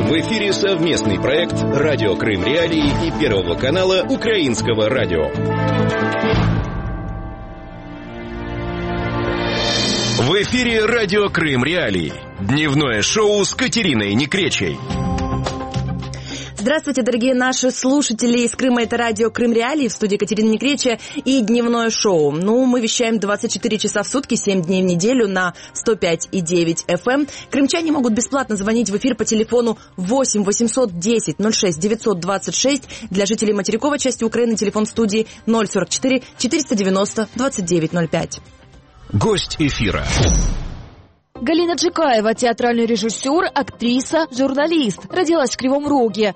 В эфире совместный проект «Радио Крым Реалии» и Первого канала Украинского радио. В эфире «Радио Крым Реалии». Дневное шоу с Катериной Некречей. Здравствуйте, дорогие наши слушатели из Крыма. Это радио Крым Реалии, в студии Катерина Некречия и дневное шоу. Мы вещаем 24 часа в сутки, 7 дней в неделю на 105,9 FM. Крымчане могут бесплатно звонить в эфир по телефону 8 810 06 926. Для жителей материковой части Украины телефон студии 044 490 2905. Гость эфира. Галина Джикаева, театральный режиссер, актриса, журналист. Родилась в Кривом Роге. В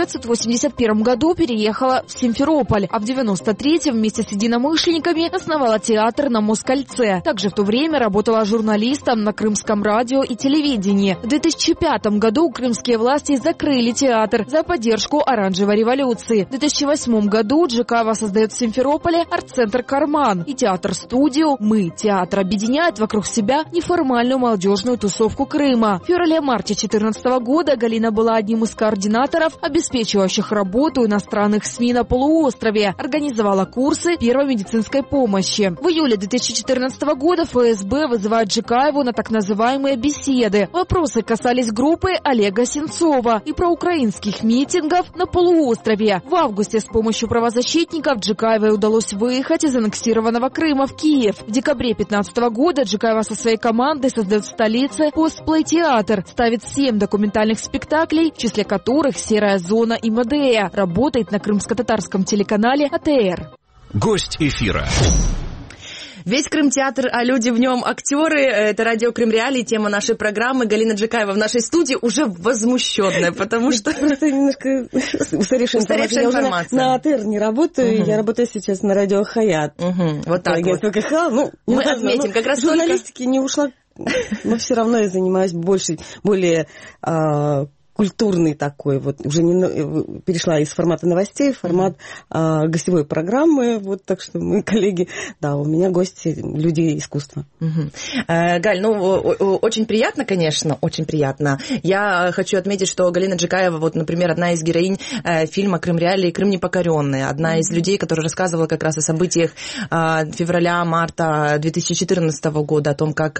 1981 году переехала в Симферополь, а в 1993 вместе с единомышленниками основала театр на Москальце. Также в то время работала журналистом на Крымском радио и телевидении. В 2005 году крымские власти закрыли театр за поддержку оранжевой революции. В 2008 году Джикаева создает в Симферополе арт-центр «Карман» и театр-студию «Мы». Театр объединяет вокруг себя неформальную молодежную тусовку Крыма. В феврале-марте 2014 года Галина была одним из координаторов, обеспечивающих работу иностранных СМИ на полуострове. Организовала курсы первой медицинской помощи. В июле 2014 года ФСБ вызывает Джикаеву на так называемые беседы. Вопросы касались группы Олега Сенцова и проукраинских митингов на полуострове. В августе с помощью правозащитников Джикаевой удалось выехать из аннексированного Крыма в Киев. В декабре 2015 года Джикаева со своей командой создает в столице косплей-театр, ставит 7 документальных спектаклей, в числе которых «Серая зона» и «Медея». Работает на крымско-татарском телеканале АТР. Гость эфира. Весь Крым-театр, а люди в нем актеры. Это радио Крым Реалии, тема нашей программы. Галина Джикаева в нашей студии уже возмущенная, потому что... Просто немножко устаревшая информация. Я уже на АТР не работаю, я работаю сейчас на радио Хаят. Вот так вот. Мы отметим, как раз журналистики не ушла, но все равно я занимаюсь более культурный такой, вот уже не перешла из формата новостей в формат гостевой программы, вот так что мы, коллеги, да, у меня гости, люди искусства. Галь, очень приятно, конечно, очень приятно. Я хочу отметить, что Галина Джикаева, вот, например, одна из героинь фильма «Крым Реалии», «Крым непокоренный», одна из людей, которая рассказывала как раз о событиях февраля-марта 2014 года, о том, как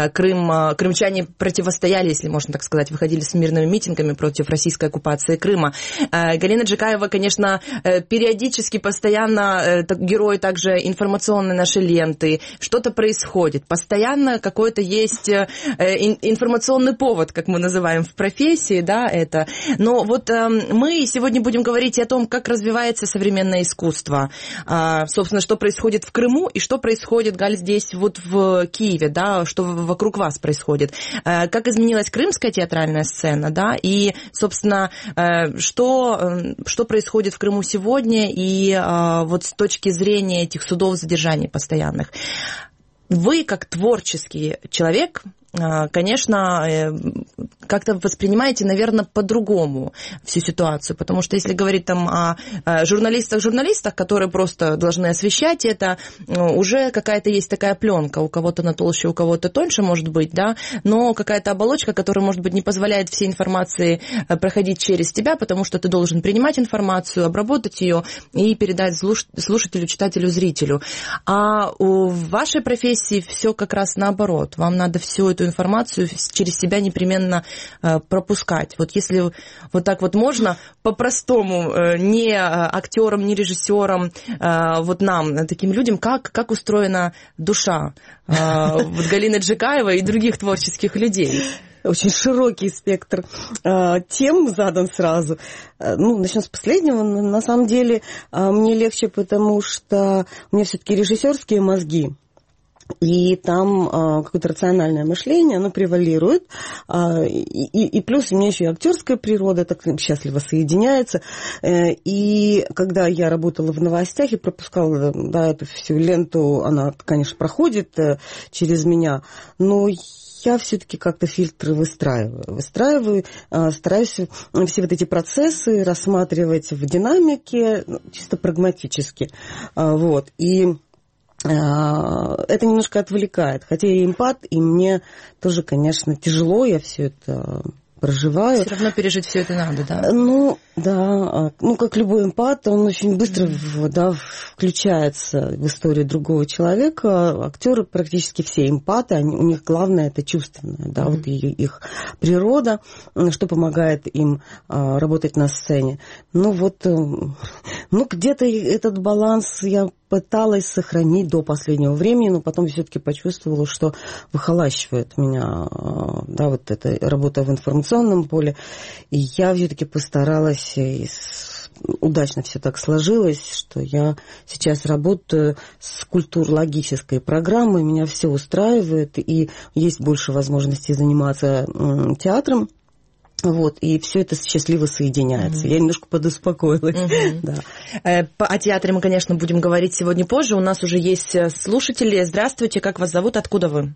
крымчане противостояли, если можно так сказать, выходили с мирными митингами против российской оккупации Крыма. Галина Джикаева, конечно, периодически, постоянно герой также информационной нашей ленты. Что-то происходит. Постоянно какой-то есть информационный повод, как мы называем в профессии, да, это. Но вот мы сегодня будем говорить о том, как развивается современное искусство. Собственно, что происходит в Крыму и что происходит, Галь, здесь вот в Киеве, да, что вокруг вас происходит. Как изменилась крымская театральная сцена, да, и, собственно, что происходит в Крыму сегодня и вот с точки зрения этих судов задержаний постоянных. Вы, как творческий человек, конечно, как-то воспринимаете, наверное, по-другому всю ситуацию, потому что если говорить там о журналистах, которые просто должны освещать это, уже какая-то есть такая пленка, у кого-то она толще, у кого-то тоньше, может быть, да, но какая-то оболочка, которая, может быть, не позволяет всей информации проходить через тебя, потому что ты должен принимать информацию, обработать ее и передать слушателю, читателю, зрителю. А в вашей профессии все как раз наоборот. Вам надо всю эту информацию через себя непременно пропускать. Вот если вот так вот можно по-простому, не актерам, не режиссерам, вот нам, таким людям, как устроена душа вот Галины Джикаевой и других творческих людей? Очень широкий спектр тем задан сразу. Начнем с последнего. На самом деле мне легче, потому что у меня все-таки режиссерские мозги. И там какое-то рациональное мышление, оно превалирует. И плюс у меня еще и актерская природа так счастливо соединяется. И когда я работала в новостях и пропускала эту всю ленту, она, конечно, проходит через меня, но я все-таки как-то фильтры выстраиваю, стараюсь все вот эти процессы рассматривать в динамике, чисто прагматически. Вот. И это немножко отвлекает. Хотя я эмпат, и мне тоже, конечно, тяжело, я все это проживаю. Все равно пережить все это надо, да? Ну, да. Ну, как любой эмпат, он очень быстро включается в историю другого человека. Актеры практически все эмпаты, у них главное это чувственное, да, вот их природа, что помогает им работать на сцене. Ну, вот, где-то этот баланс я пыталась сохранить до последнего времени, но потом все-таки почувствовала, что выхолащивает меня, да, вот эта работа в информационном поле. И я все-таки постаралась, удачно все так сложилось, что я сейчас работаю с культурологической программой, меня все устраивает, и есть больше возможностей заниматься театром. Вот, и все это счастливо соединяется. Я немножко подуспокоилась. Да. О театре мы, конечно, будем говорить сегодня позже. У нас уже есть слушатели. Здравствуйте, как вас зовут, откуда вы?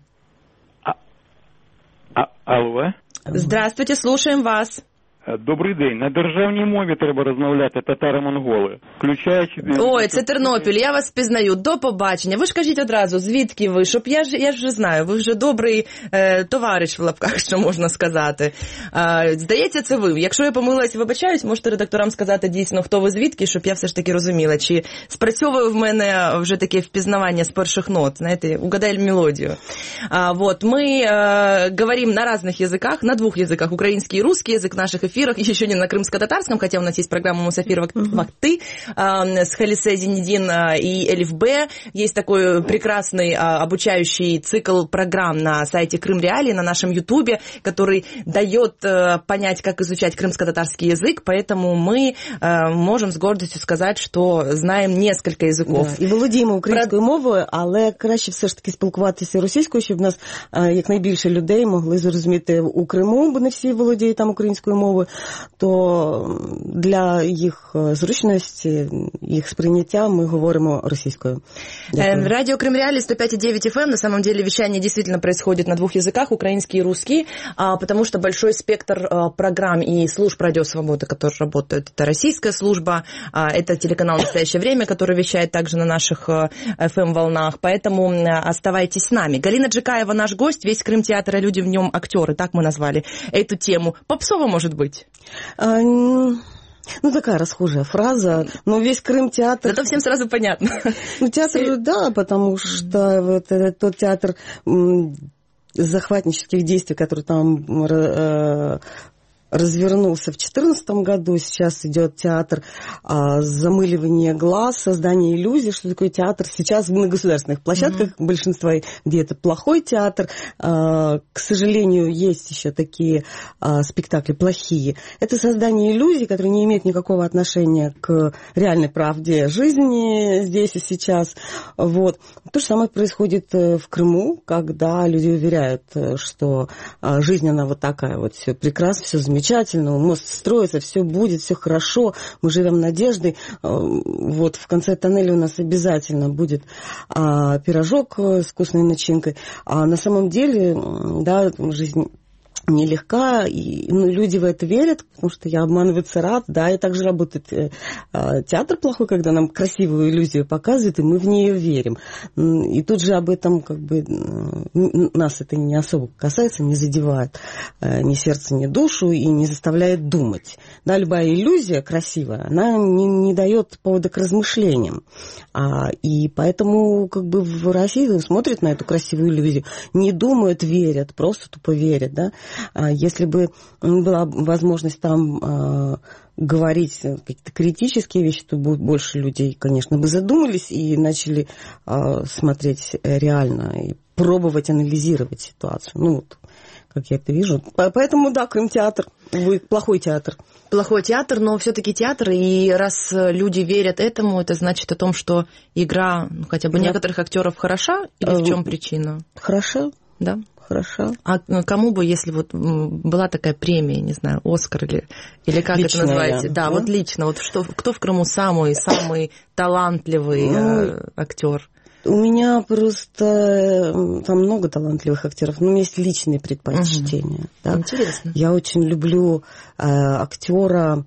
Алло. Здравствуйте, слушаем вас. Добрий день. На державній мові треба розмовляти татаро-монголи, включаючи... Ой, це Тернопіль, я вас впізнаю. До побачення. Ви ж кажіть одразу, звідки ви, щоб я ж вже знаю, ви вже добрий товариш в лапках, що можна сказати. Здається, це ви. Якщо я помилилась, вибачаюсь, можете редакторам сказати дійсно, хто ви звідки, щоб я все ж таки розуміла, чи спрацьовує в мене вже таке впізнавання з перших нот, знаєте, угадай мелодию. Вот, мы говорим на разных языках, на двух языках, украинский и русский язык наших эфирах, еще не на крымско-татарском, хотя у нас есть программа «Мусафир Вакты» с Халисе Зинедин и Элиф Б. Есть такой прекрасный обучающий цикл программ на сайте Крым Реалии, на нашем Ютубе, который дает понять, как изучать крымско-татарский язык, поэтому мы можем с гордостью сказать, что знаем несколько языков. Да, і володіємо українською мовою, але краще все ж таки спілкуватися російською, щоб в нас якнайбільше людей могли зрозуміти у Криму, бо не всі володіють там українською мовою, то для їх зручності, їх сприйняття ми говоримо російською. Радио Крым Реалии 105,9 FM. На самом деле вещание действительно происходит на двух языках, украинский и русский, потому что большой спектр программ и служб Радио Свобода, которые работают. Это российская служба, это телеканал «Настоящее время», который вещает также на наших FM-волнах, поэтому оставайтесь с нами. Галина Джикаева наш гость, весь Крым театр, а люди в нем актеры, так мы назвали эту тему. Попсово, может быть? Ну, такая расхожая фраза, но весь Крым театр... Зато всем сразу понятно. Ну, театр, да, потому что вот тот театр захватнических действий, который там развернулся в 2014 году, сейчас идет театр замыливания глаз, создания иллюзий, что такое театр сейчас на государственных площадках, большинство, где это плохой театр, к сожалению, есть еще такие спектакли плохие. Это создание иллюзий, которые не имеют никакого отношения к реальной правде жизни здесь и сейчас. Вот. То же самое происходит в Крыму, когда люди уверяют, что жизнь, она вот такая вот, все прекрасно, все замечательно, мост строится, все будет, все хорошо, мы живем надеждой. Вот в конце тоннеля у нас обязательно будет пирожок с вкусной начинкой. А на самом деле, да, жизнь нелегка, и люди в это верят, потому что я обманываться рад, да, и также работает театр плохой, когда нам красивую иллюзию показывают, и мы в нее верим. И тут же об этом как бы нас это не особо касается, не задевает ни сердце, ни душу и не заставляет думать. Да, любая иллюзия красивая, она не дает повода к размышлениям. И поэтому как бы в России смотрят на эту красивую иллюзию, не думают, верят, просто тупо верят, да. Если бы была возможность там говорить какие-то критические вещи, то больше людей, конечно, бы задумались и начали смотреть реально и пробовать анализировать ситуацию. Ну, вот, как я это вижу. Поэтому, да, Крым театр, плохой театр. Плохой театр, но все-таки театр, и раз люди верят этому, это значит о том, что игра, ну, хотя бы некоторых актеров хороша, или в чем причина? Хороша. Да? Хорошо. А кому бы, если вот была такая премия, не знаю, Оскар или как лично, это называете? Да, вот лично. Вот кто в Крыму самый талантливый актер? У меня просто там много талантливых актеров, но у меня есть личные предпочтения. Да? Интересно. Я очень люблю такого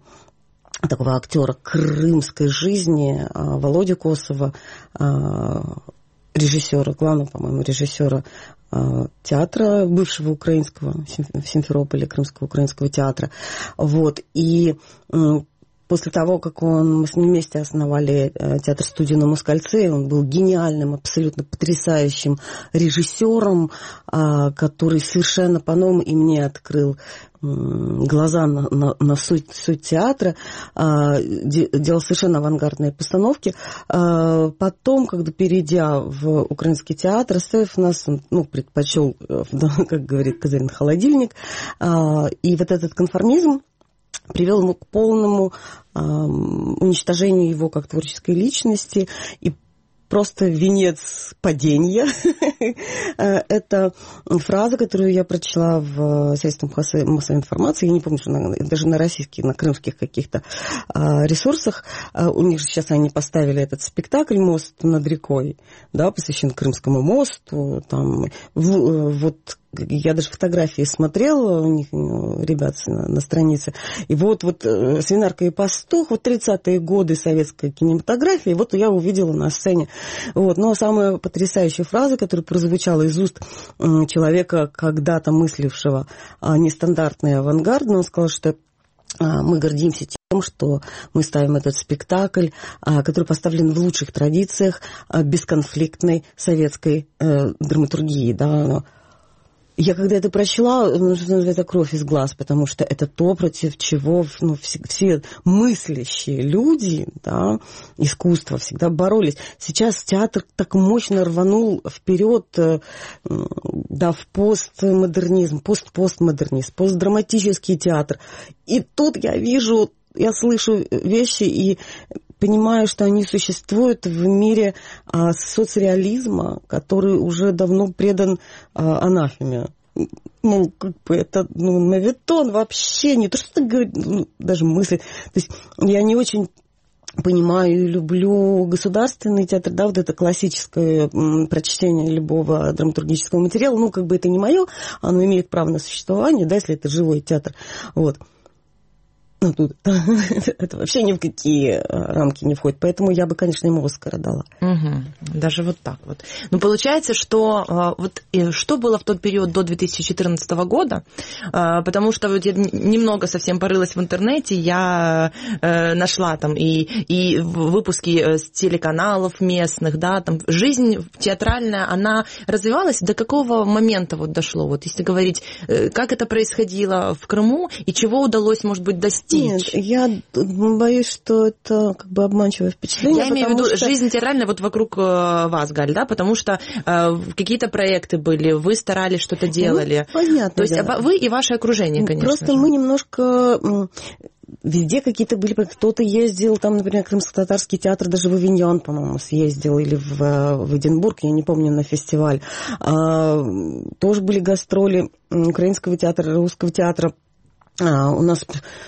актера крымской жизни, Володю Косова. режиссера, главного, по-моему, режиссера театра бывшего украинского в Симферополе, Крымского украинского театра. Вот. И после того, как мы с ним вместе основали театр-студию на Москальце, он был гениальным, абсолютно потрясающим режиссером, который совершенно по-новому и мне открыл глаза на суть театра, делал совершенно авангардные постановки. Потом, когда перейдя в украинский театр, оставив нас, предпочел, как говорит Казарин, холодильник, и вот этот конформизм привел ему к полному уничтожению его как творческой личности, и просто венец падения. Это фраза, которую я прочла в средствах массовой информации. Я не помню, что даже на российских, на крымских каких-то ресурсах. У них же сейчас они поставили этот спектакль «Мост над рекой», да, посвящен Крымскому мосту. Там, вот я даже фотографии смотрела у них, ребят, на странице. И вот «Свинарка и пастух», 30-е годы советской кинематографии, вот я увидела на сцене. Вот. Но самая потрясающая фраза, которая прозвучала из уст человека, когда-то мыслившего нестандартно и авангардно, он сказал, что мы гордимся тем, что мы ставим этот спектакль, который поставлен в лучших традициях бесконфликтной советской драматургии, да. Я когда это прочла, что называется, кровь из глаз, потому что это то, против чего все мыслящие люди, да, искусство всегда боролись. Сейчас театр так мощно рванул вперед, да, в постмодернизм, постмодернизм, постдраматический театр. И тут я слышу вещи и понимаю, что они существуют в мире соцреализма, который уже давно предан анафеме. Это моветон вообще, не то, что так говорить, даже мысли. То есть я не очень понимаю и люблю государственный театр, да, вот это классическое прочтение любого драматургического материала, это не мое, оно имеет право на существование, да, если это живой театр, вот. Тут это вообще ни в какие рамки не входит. Поэтому я бы, конечно, ему Оскара дала. Угу. Даже вот так вот. Получается, что что было в тот период до 2014 года, потому что я немного совсем порылась в интернете, я нашла там и выпуски с телеканалов местных, да, там жизнь театральная, она развивалась, до какого момента дошло? Если говорить, как это происходило в Крыму и чего удалось, может быть, достичь? Нет, я боюсь, что это обманчивое впечатление. Я имею в виду жизнь театральная вокруг вас, Галь, да, потому что какие-то проекты были, вы старались, что-то делали. Понятно. То есть вы и ваше окружение, конечно. Просто мы немножко... Везде какие-то были, кто-то ездил, там, например, Крымско-татарский театр даже в Авиньон, по-моему, съездил, или в Эдинбург, я не помню, на фестиваль. Тоже были гастроли украинского театра, русского театра. У нас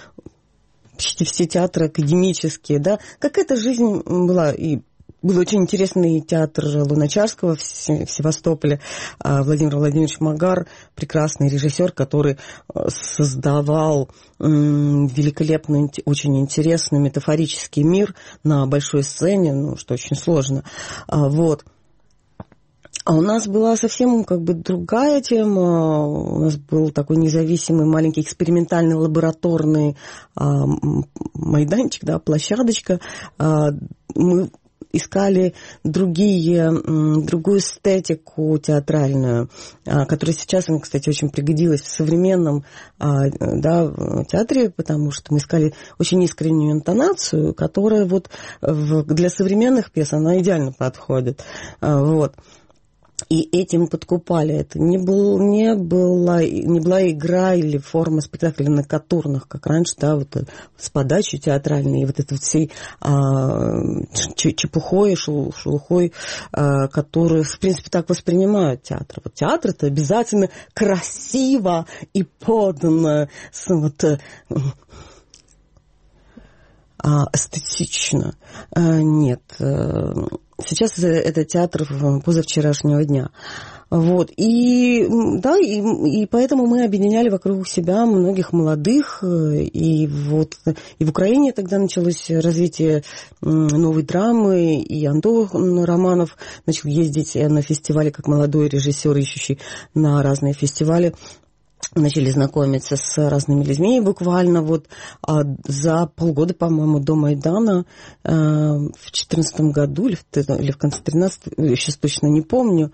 почти все театры академические, да. Какая-то жизнь была, и был очень интересный театр Луначарского в Севастополе. Владимир Владимирович Магар, прекрасный режиссер, который создавал великолепный, очень интересный метафорический мир на большой сцене, что очень сложно. Вот. А у нас была совсем другая тема. У нас был такой независимый маленький экспериментальный лабораторный майданчик, да, площадочка. Мы искали другую эстетику театральную, которая сейчас, кстати, очень пригодилась в современном театре, потому что мы искали очень искреннюю интонацию, которая для современных пьес она идеально подходит. Вот. И этим подкупали. Это не была игра или форма спектакля на катурнах, как раньше, да, с подачей театральной, и этой всей чепухой и шелухой, которую, в принципе, так воспринимают театр. Театр — это обязательно красиво и подано, эстетично. Нет. Сейчас это театр позавчерашнего дня. Вот. И поэтому мы объединяли вокруг себя многих молодых. И вот и в Украине тогда началось развитие новой драмы, и Антон Романов начал ездить на фестивали как молодой режиссер, ищущий на разные фестивали. Начали знакомиться с разными людьми, и буквально вот за полгода, по-моему, до Майдана в 2014 году или в конце 2013, сейчас точно не помню,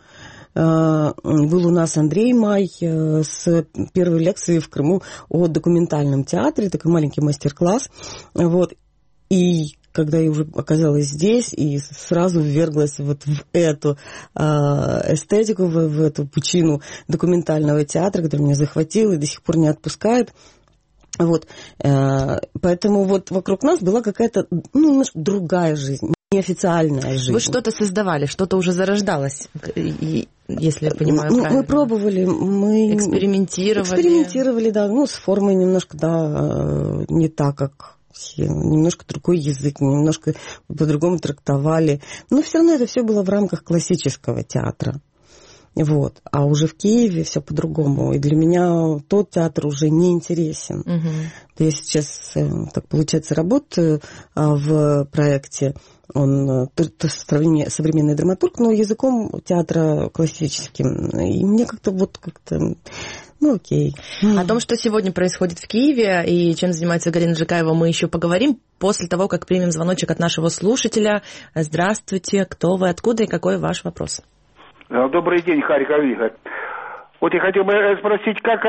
был у нас Андрей Май с первой лекцией в Крыму о документальном театре, такой маленький мастер-класс. Вот. И когда я уже оказалась здесь и сразу вверглась вот в эту эстетику, в эту пучину документального театра, который меня захватил и до сих пор не отпускает. Вот. Поэтому вот вокруг нас была какая-то немножко другая жизнь, неофициальная жизнь. Вы что-то создавали, что-то уже зарождалось, если я понимаю правильно. Мы пробовали, мы экспериментировали, да, с формой немножко, да, не так, как немножко другой язык, немножко по-другому трактовали. Но все равно это все было в рамках классического театра. Вот. А уже в Киеве все по-другому. И для меня тот театр уже не интересен. Я сейчас, так получается, работаю в проекте. Он современный драматург, но языком театра классическим. И мне как-то окей. О том, что сегодня происходит в Киеве и чем занимается Галина Джикаева, мы еще поговорим после того, как примем звоночек от нашего слушателя. Здравствуйте, кто вы, откуда и какой ваш вопрос? Добрый день, Харьков Игорь. Вот я хотел бы спросить, как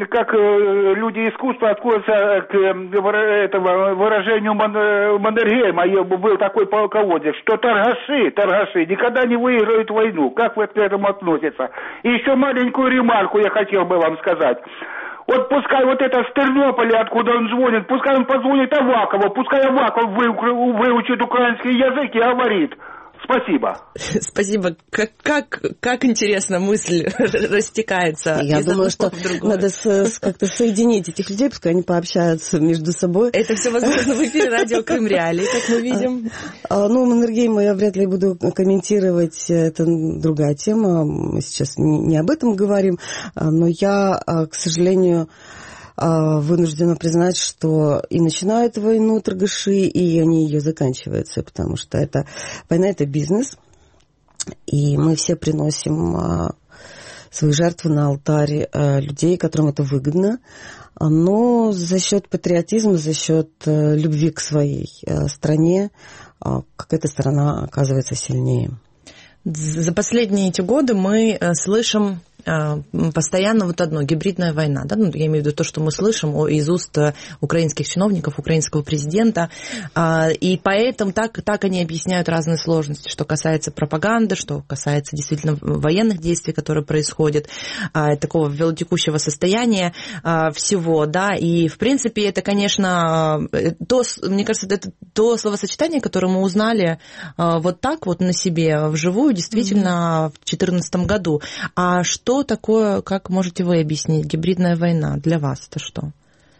люди искусства относятся к выражению Маннергейма, был такой полководец, что торгаши никогда не выиграют войну. Как вы к этому относитесь? И еще маленькую ремарку я хотел бы вам сказать. Вот пускай вот это с Тернополя, откуда он звонит, пускай он позвонит Авакову, пускай Аваков выучит украинский язык и говорит. Спасибо. Спасибо. Как интересно мысль растекается. Я думаю, что надо как-то соединить этих людей, пускай они пообщаются между собой. Это все возможно в эфире радио Крым Реалии, как мы видим. Маннергейма я вряд ли буду комментировать. Это другая тема. Мы сейчас не об этом говорим. Но я, к сожалению, вынуждена признать, что и начинают войну торгаши, и они ее заканчиваются, потому что война – это бизнес, и мы все приносим свои жертвы на алтарь людей, которым это выгодно, но за счет патриотизма, за счет любви к своей стране какая-то страна оказывается сильнее. За последние эти годы мы слышим постоянно вот одно, гибридная война. Да? Я имею в виду то, что мы слышим из уст украинских чиновников, украинского президента. И поэтому так они объясняют разные сложности, что касается пропаганды, что касается действительно военных действий, которые происходят, такого велотекущего состояния всего. Да? И, в принципе, это, конечно, мне кажется, это то словосочетание, которое мы узнали вот так вот на себе вживую, действительно, в 2014 году. А что такое, как можете вы объяснить, гибридная война? Для вас это что?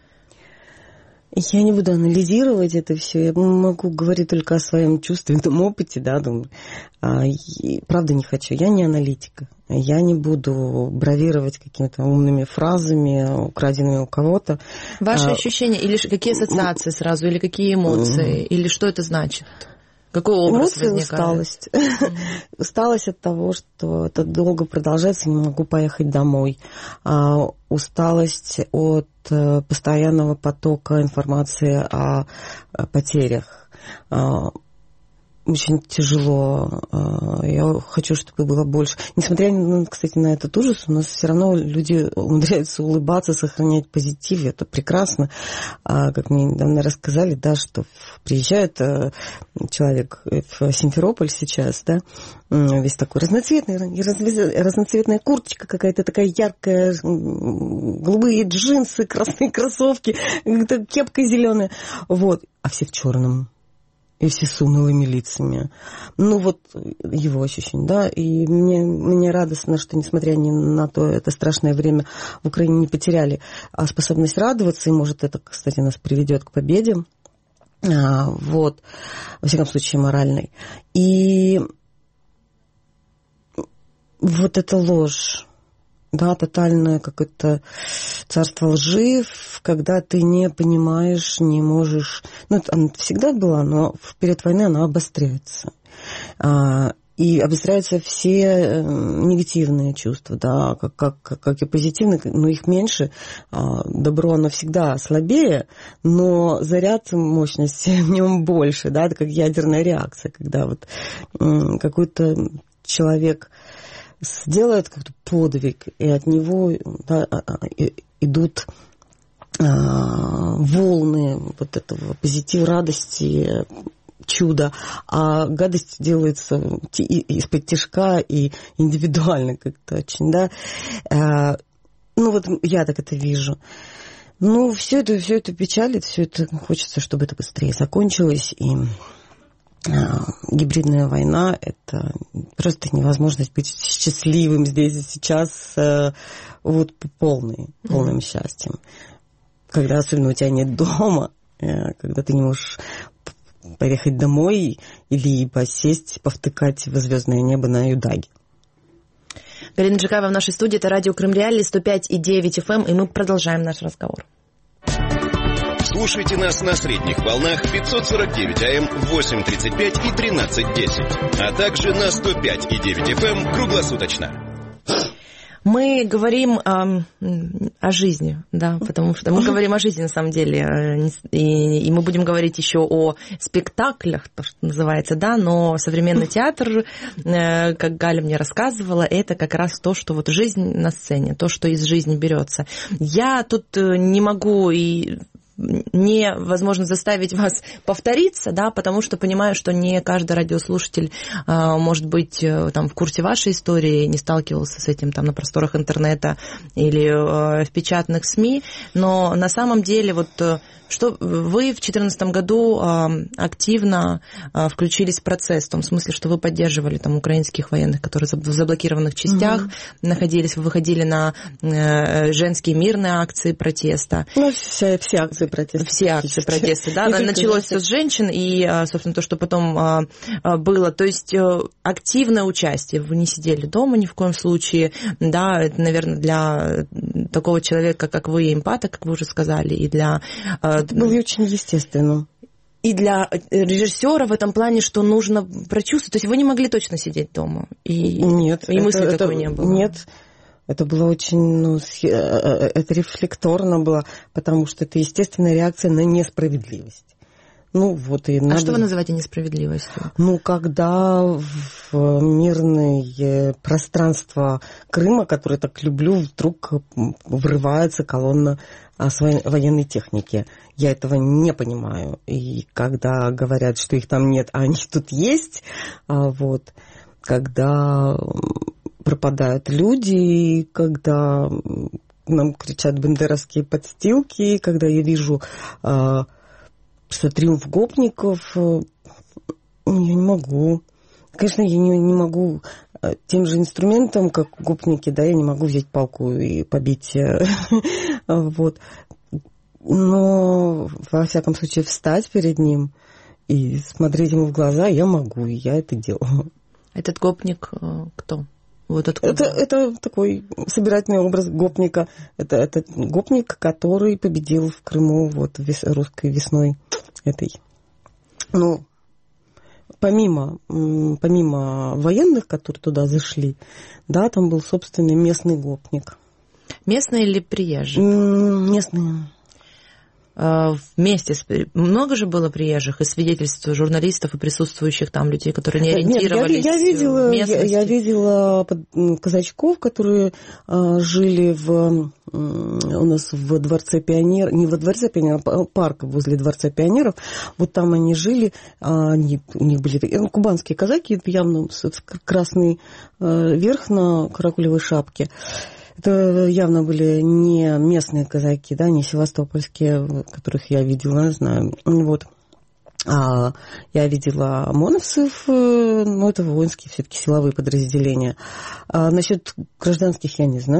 Я не буду анализировать это все, я могу говорить только о своем чувственном опыте, да, думаю. Правда не хочу, я не аналитика. Я не буду бравировать какими-то умными фразами, украденными у кого-то. Ваши ощущения, или какие ассоциации сразу, или какие эмоции, или что это значит? Какой образ возникает? Усталость. Усталость от того, что это долго продолжается, не могу поехать домой. Усталость от постоянного потока информации о потерях. Очень тяжело. Я хочу, чтобы было больше. Несмотря, кстати, на этот ужас, у нас все равно люди умудряются улыбаться, сохранять позитив. Это прекрасно. Как мне недавно рассказали, да, что приезжает человек в Симферополь сейчас, да, весь такой разноцветная курточка какая-то такая яркая, голубые джинсы, красные кроссовки, кепка зеленая. Вот. А все в черном. И все с унылыми лицами. Его ощущение, да. И мне радостно, что, несмотря на то, это страшное время, в Украине не потеряли способность радоваться. И, может, это, кстати, нас приведет к победе. Во всяком случае, моральной. И Вот это ложь. Да, тотальное какое-то царство лжи, когда ты не понимаешь, не можешь... Ну, она всегда была, но в период войны она обостряется. И обостряются все негативные чувства, да, как и позитивные, но их меньше. Добро, оно всегда слабее, но заряд мощности в нем больше, да, это как ядерная реакция, когда вот какой-то человек сделает какой-то подвиг, и от него, да, идут волны вот этого позитива, радости, чуда, а гадость делается из-под тишка и индивидуально как-то очень, да. Ну вот я так это вижу. Ну, все это печалит, все это хочется, чтобы это быстрее закончилось, и гибридная война — это просто невозможность быть счастливым здесь и сейчас, вот полным счастьем. Когда особенно у тебя нет дома, когда ты не можешь поехать домой или посесть, повтыкать в звездное небо на Юдаге. Галина Джикаева в нашей студии, это радио Крым Реалии, 105,9 FM, и мы продолжаем наш разговор. Слушайте нас на средних волнах 549 АМ, 8:35 и 13:10, а также на 105,9 FM круглосуточно. Мы говорим о жизни, да, потому что мы говорим о жизни на самом деле, и мы будем говорить еще о спектаклях, то, что называется, да, но современный театр, как Галя мне рассказывала, это как раз то, что вот жизнь на сцене, то, что из жизни берется. Я тут не могу и невозможно заставить вас повториться, да, потому что понимаю, что не каждый радиослушатель может быть там в курсе вашей истории, не сталкивался с этим там на просторах интернета или в печатных СМИ, но на самом деле вот что вы в 2014 году активно включились в процесс, в том смысле, что вы поддерживали там украинских военных, которые в заблокированных частях находились, вы выходили на женские мирные акции протеста. Ну, все акции протеста. Все акции протеста, да. Началось все с женщин, и, собственно, то, что потом было. То есть активное участие. Вы не сидели дома ни в коем случае, да, это, наверное, для такого человека, как вы, эмпата, как вы уже сказали, и для... Это было очень естественно. И для режиссера в этом плане, что нужно прочувствовать. То есть вы не могли точно сидеть дома? Нет. И мысли такой не было? Нет. Это было очень, это рефлекторно было, потому что это естественная реакция на несправедливость. Ну, вот и надо... А что вы называете несправедливостью? Ну, когда в мирное пространство Крыма, которое я так люблю, вдруг врывается колонна военной техники. Я этого не понимаю. И когда говорят, что их там нет, а они тут есть, вот, когда пропадают люди, когда нам кричат бандеровские подстилки, когда я вижу... что триумф гопников, я не могу. Конечно, я не могу тем же инструментом, как гопники, да, я не могу взять палку и побить. Вот. Но, во всяком случае, встать перед ним и смотреть ему в глаза я могу, и я это делаю. Этот гопник кто? Вот откуда? Это такой собирательный образ гопника. Это гопник, который победил в Крыму вот русской весной этой. Ну, помимо военных, которые туда зашли, да, там был, собственно, местный гопник. Местный или приезжий? Местный. Вместе много же было приезжих и свидетельств журналистов и присутствующих там людей, которые не ориентировались в местности. Я видела казачков, которые жили у нас в Дворце пионеров, не во Дворце пионеров, а парк возле Дворца пионеров. Вот там они жили, у них были кубанские казаки, явно красный верх на каракулевой шапке. Это явно были не местные казаки, да, не севастопольские, которых я видела, знаю. Вот. Я видела ОМОНовцев, но это воинские все-таки силовые подразделения. А насчет гражданских я не знаю.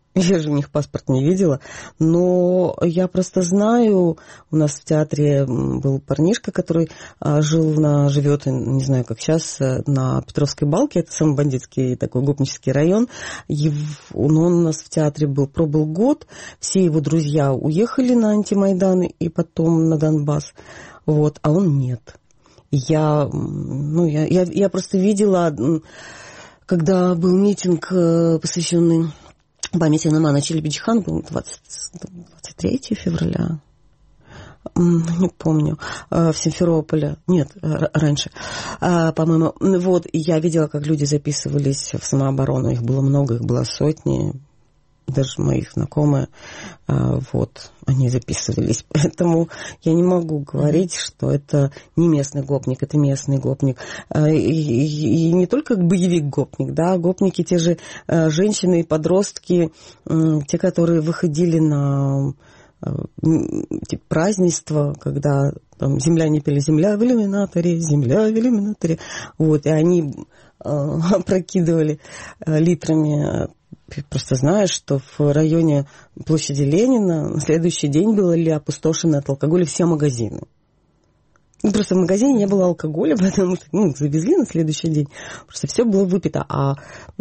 Я же у них паспорт не видела. Но я просто знаю, у нас в театре был парнишка, который живет, не знаю, как сейчас, на Петровской Балке. Это самый бандитский такой гопнический район. Он у нас в театре пробыл год. Все его друзья уехали на антимайдан и потом на Донбасс. Вот, а он нет. Я просто видела, когда был митинг, посвященный памяти Намана Челебиджхан, был 23 февраля, не помню, в Симферополе, нет, раньше, по-моему. Вот, я видела, как люди записывались в самооборону, их было много, их было сотни, даже моих знакомые, вот, они записывались. Поэтому я не могу говорить, что это не местный гопник, это местный гопник. И не только боевик-гопник, да, гопники, те же женщины и подростки, те, которые выходили на празднества, когда там земляне пели «Земля в иллюминаторе, земля в иллюминаторе», вот, и они опрокидывали литрами. Просто знаешь, что в районе площади Ленина на следующий день были опустошены от алкоголя все магазины. Просто в магазине не было алкоголя, потому что завезли на следующий день. Просто все было выпито, а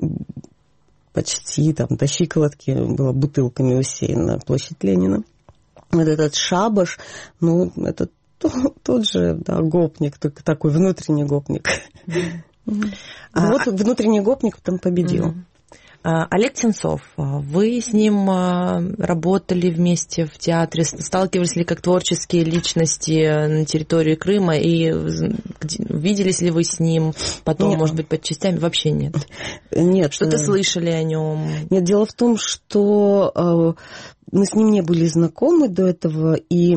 почти там до щиколотки было бутылками усеяна площадь Ленина. Вот этот шабаш, это тот же, да, гопник, только такой внутренний гопник. Вот внутренний гопник там победил. Олег Сенцов, вы с ним работали вместе в театре, сталкивались ли как творческие личности на территории Крыма, и виделись ли вы с ним потом, может быть, под частями? Вообще нет? Нет. Что-то слышали о нем? Нет, дело в том, что мы с ним не были знакомы до этого, и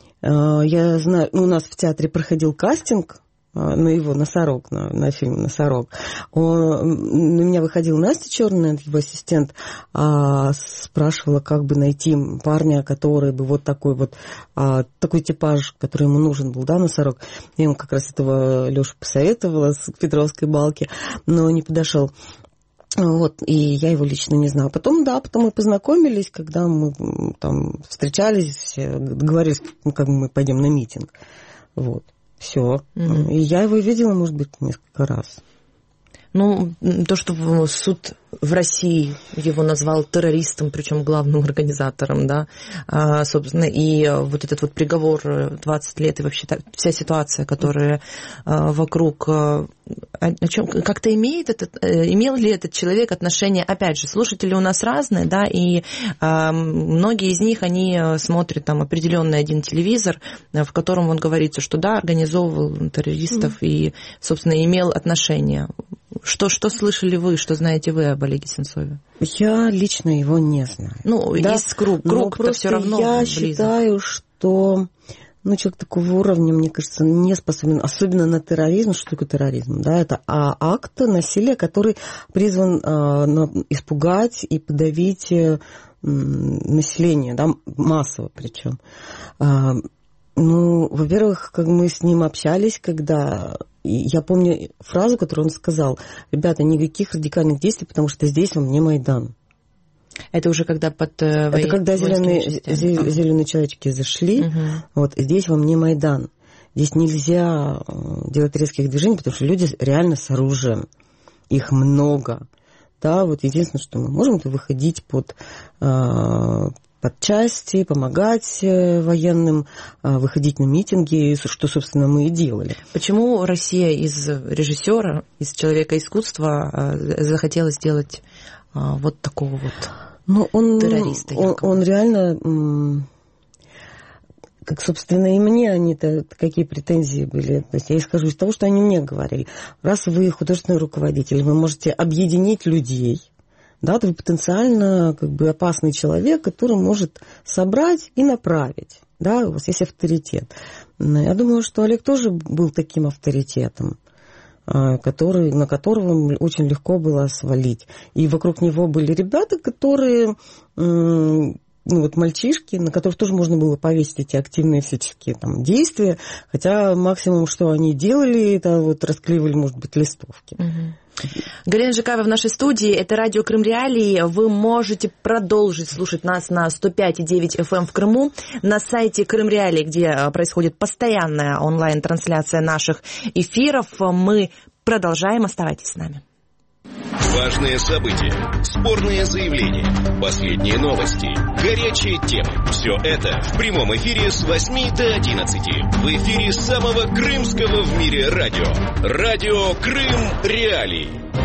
я знаю, у нас в театре проходил кастинг на его «Носорог», на фильм «Носорог». На меня выходил Настя Черная, его ассистент, спрашивала, как бы найти парня, который бы вот такой типаж, который ему нужен был, да, «Носорог». Я ему как раз этого Лёшу посоветовала с Петровской Балки, но не подошел. Вот, и я его лично не знала. Потом мы познакомились, когда мы там встречались, все договорились, как мы пойдем на митинг. Вот. Все. Mm-hmm. И я его видела, может быть, несколько раз. То, что суд в России его назвал террористом, причем главным организатором, да, собственно, и вот этот вот приговор 20 лет и вообще вся ситуация, которая вокруг, о чем как-то имел ли этот человек отношение, опять же, слушатели у нас разные, да, и многие из них, они смотрят там определенный один телевизор, в котором он говорится, что да, организовывал террористов и, собственно, имел отношение. Что слышали вы, что знаете вы об Олеге Сенцове? Я лично его не знаю. Из круг-то все равно я близок. Считаю, что человек такого уровня, мне кажется, не способен, особенно на терроризм. Что такое терроризм? Да, это акт насилия, который призван испугать и подавить население, да, массово причем. Во-первых, как мы с ним общались, когда... Я помню фразу, которую он сказал: ребята, никаких радикальных действий, потому что здесь вам не Майдан. Это уже когда Это когда зеленые человечки зашли, вот, здесь вам не Майдан. Здесь нельзя делать резких движений, потому что люди реально с оружием. Их много. Да, вот единственное, что мы можем, это выходить под части, помогать военным, выходить на митинги, что, собственно, мы и делали. Почему Россия из режиссера, из человека искусства захотела сделать вот такого вот террориста? Он реально, как, собственно, и мне они-то какие претензии были. То есть я исхожу из того, что они мне говорили. Раз вы художественный руководитель, вы можете объединить людей, да, то вы потенциально как бы опасный человек, который может собрать и направить. Да, у вас есть авторитет. Я думаю, что Олег тоже был таким авторитетом, на которого очень легко было свалить. И вокруг него были ребята, которые мальчишки, на которых тоже можно было повесить эти активные всяческие там действия, хотя максимум, что они делали, это расклеивали, может быть, листовки. Галина Джикаева в нашей студии. Это радио Крым Реалии. Вы можете продолжить слушать нас на 105,9 FM в Крыму, на сайте Крым Реалии, где происходит постоянная онлайн-трансляция наших эфиров. Мы продолжаем. Оставайтесь с нами. Важные события, спорные заявления, последние новости, горячие темы. Все это в прямом эфире с 8 до 11. В эфире самого крымского в мире радио. Радио Крым Реалии.